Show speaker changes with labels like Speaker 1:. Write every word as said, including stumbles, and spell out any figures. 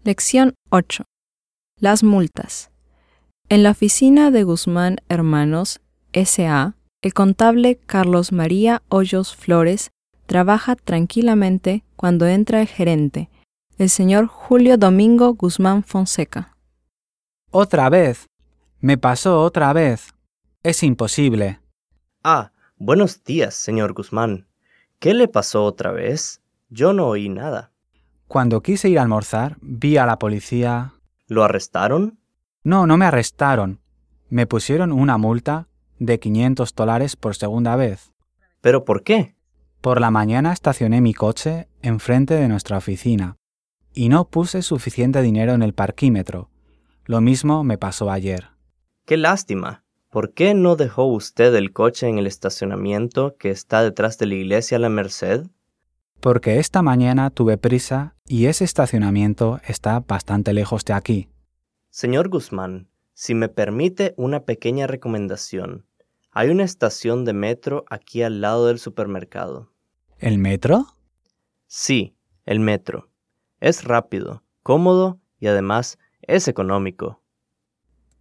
Speaker 1: Lección ocho. Las multas. En la oficina de Guzmán Hermanos S A, el contable Carlos María Hoyos Flores trabaja tranquilamente cuando entra el gerente, el señor Julio Domingo Guzmán Fonseca.
Speaker 2: ¡Otra vez! ¡Me pasó otra vez! Es imposible.
Speaker 3: Ah, buenos días, señor Guzmán. ¿Qué le pasó otra vez? Yo no oí nada.
Speaker 2: Cuando quise ir a almorzar, vi a la policía...
Speaker 3: ¿Lo arrestaron?
Speaker 2: No, no me arrestaron. Me pusieron una multa de quinientos dólares por segunda vez.
Speaker 3: ¿Pero por qué?
Speaker 2: Por la mañana estacioné mi coche enfrente de nuestra oficina y no puse suficiente dinero en el parquímetro. Lo mismo me pasó ayer.
Speaker 3: ¡Qué lástima! ¿Por qué no dejó usted el coche en el estacionamiento que está detrás de la iglesia La Merced?
Speaker 2: Porque esta mañana tuve prisa y ese estacionamiento está bastante lejos de aquí.
Speaker 3: Señor Guzmán, si me permite una pequeña recomendación. Hay una estación de metro aquí al lado del supermercado.
Speaker 2: ¿El metro?
Speaker 3: Sí, el metro. Es rápido, cómodo y además es económico.